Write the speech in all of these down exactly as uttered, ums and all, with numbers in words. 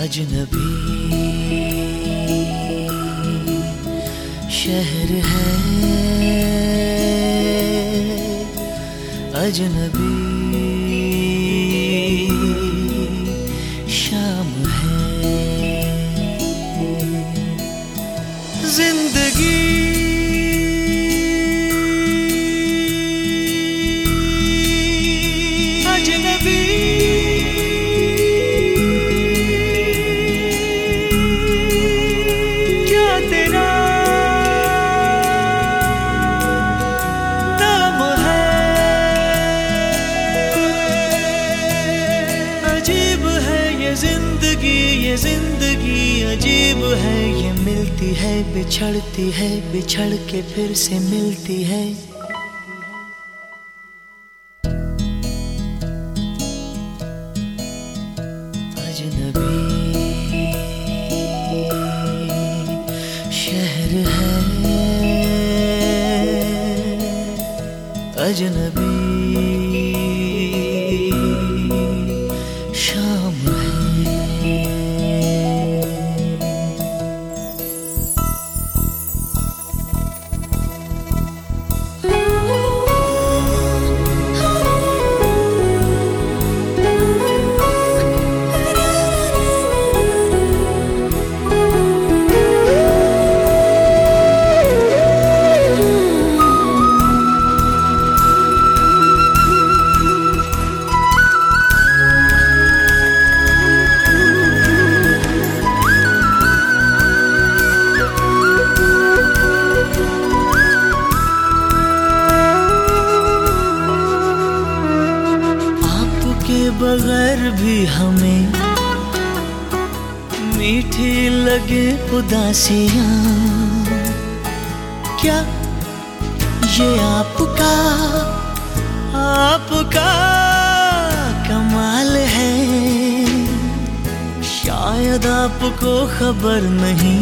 अजनबी शहर है, अजनबी शाम है। जिंदगी अजनबी क्या तेरा नाम है? अजीब है ये जिंदगी, ये जिंदगी अजीब है। ये मिलती है, बिछड़ती है, बिछड़ के फिर से मिलती है। अजनबी शहर है, अजनबी शाम है। बगैर भी हमें मीठी लगे उदासियां, क्या ये आपका आपका कमाल है? शायद आपको खबर नहीं,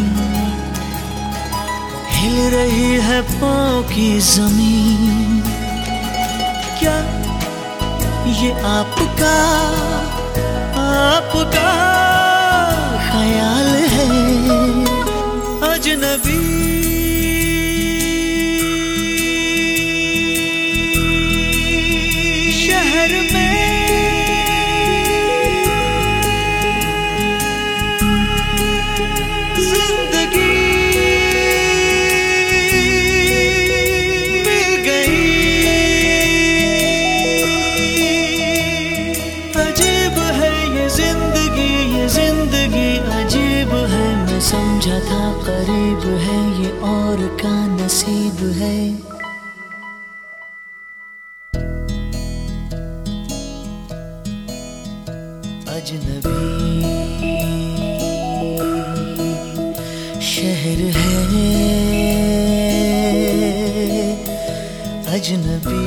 हिल रही है पाँव की जमीन। क्या ये आपका आपका ख्याल है? अजनबी शहर में जिंदगी समझा था करीब है, ये और का नसीब है। अजनबी शहर है, अजनबी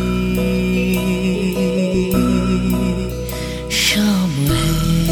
शाम है।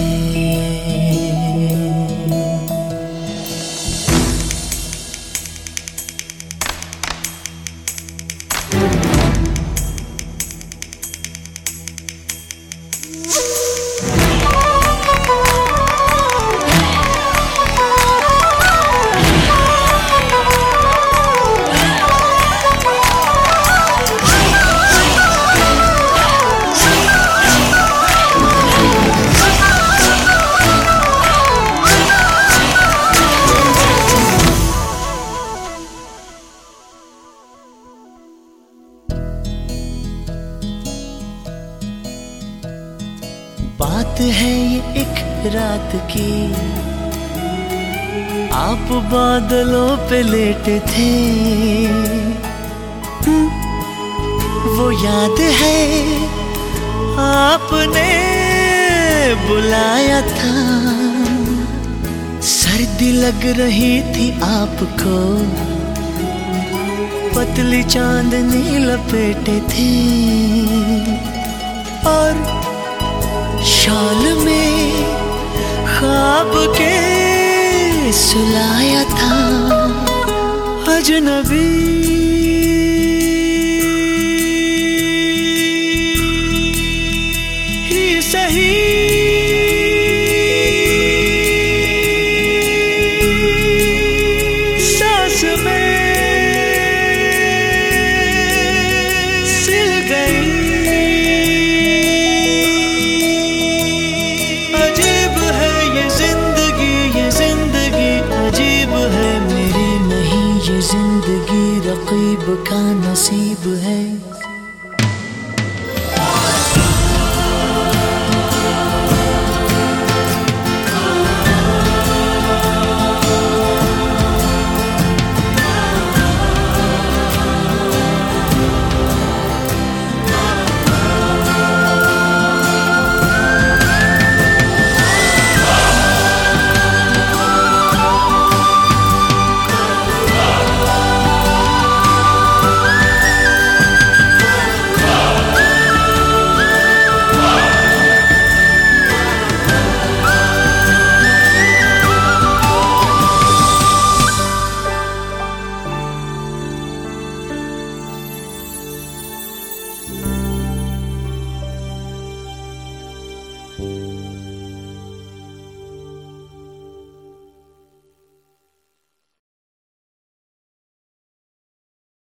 बात है ये एक रात की, आप बादलों पे लेटे थे। वो याद है आपने बुलाया था, सर्दी लग रही थी आपको, पतली चांदनी लपेटे थे और शाल में ख्वाब के सुलाया था। अजनबी ही सही रकीब का नसीब है।